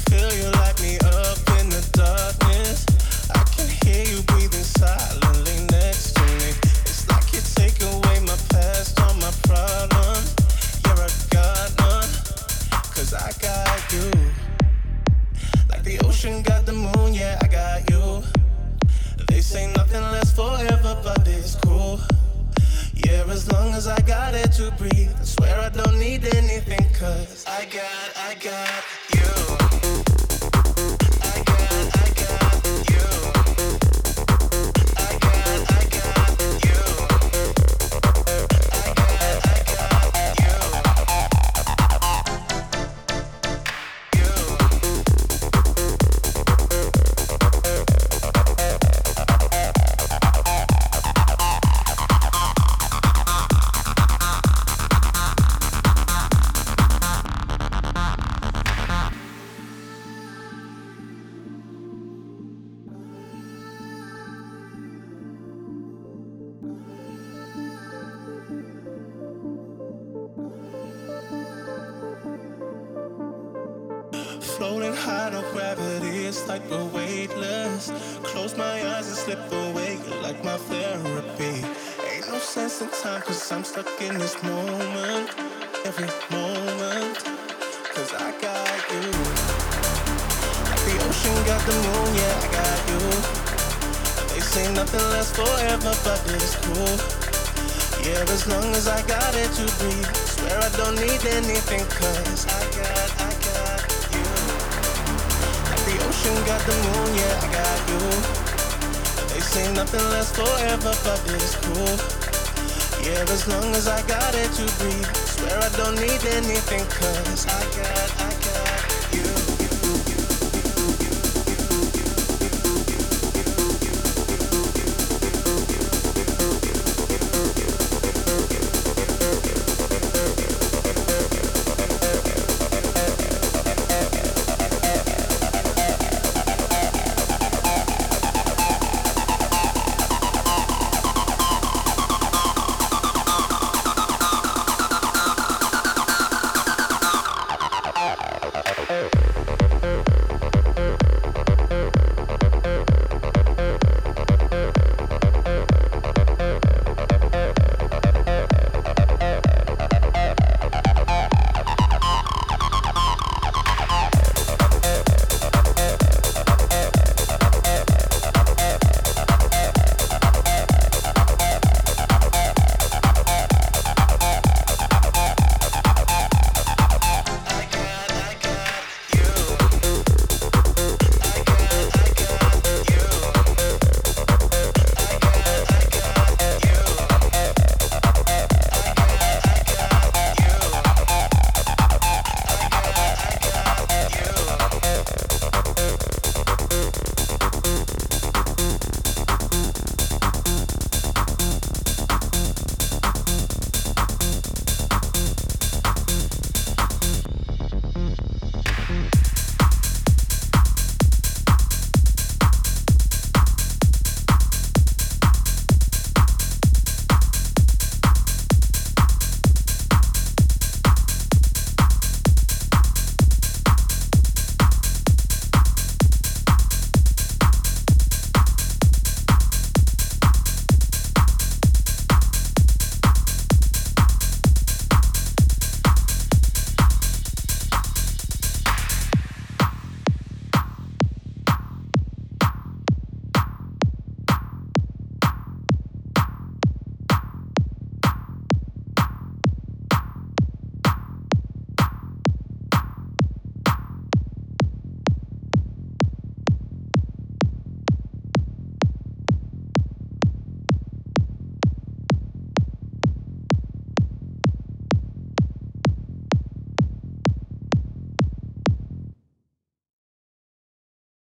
Feel you light me up in the darkness. I can hear you breathing silently next to me. It's like you take away my past, all my problems. You're a god, none, 'cause I got you. Like the ocean got the moon, yeah, I got you. They say nothing lasts forever, but it's cool. Yeah, as long as I got it to breathe, I swear I don't need anything, 'cause I got you. I got you. I got you. I got you. Floating high, no gravity, it's like we're weightless. Close my eyes and slip away, you're like my therapy. Ain't no sense in time, 'cause I'm stuck in this moment. Every moment, 'cause I got you. Like the ocean got the moon, yeah, I got you. They say nothing lasts forever, but it's cool. Yeah, as long as I got it to breathe, swear I don't need anything, 'cause I got you. The ocean got the moon, yeah, I got you. They say nothing lasts forever, but it's cool. Yeah, as long as I got it to breathe, swear I don't need anything, 'cause I got you. Oh.